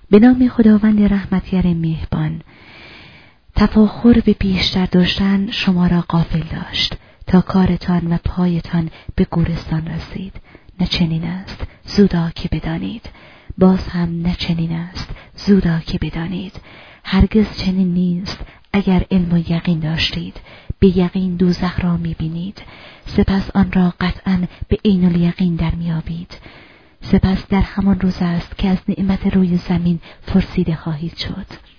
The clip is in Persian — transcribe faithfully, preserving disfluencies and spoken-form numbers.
به نام خداوند رحمتگر مهربان. تفاخر به بیشتر داشتن شما را غافل داشت تا کارتان و پایتان به گورستان رسید. نه چنین است، زودا که بدانید. باز هم نه چنین است، زودا که بدانید. هرگز چنین نیست. اگر علم و یقین داشتید، به یقین دوزخ را می‌بینید، سپس آن را قطعاً به عین الیقین در می‌یابید. سپس در همان روز است که از نعمت روی زمین فرسیده خواهید شد.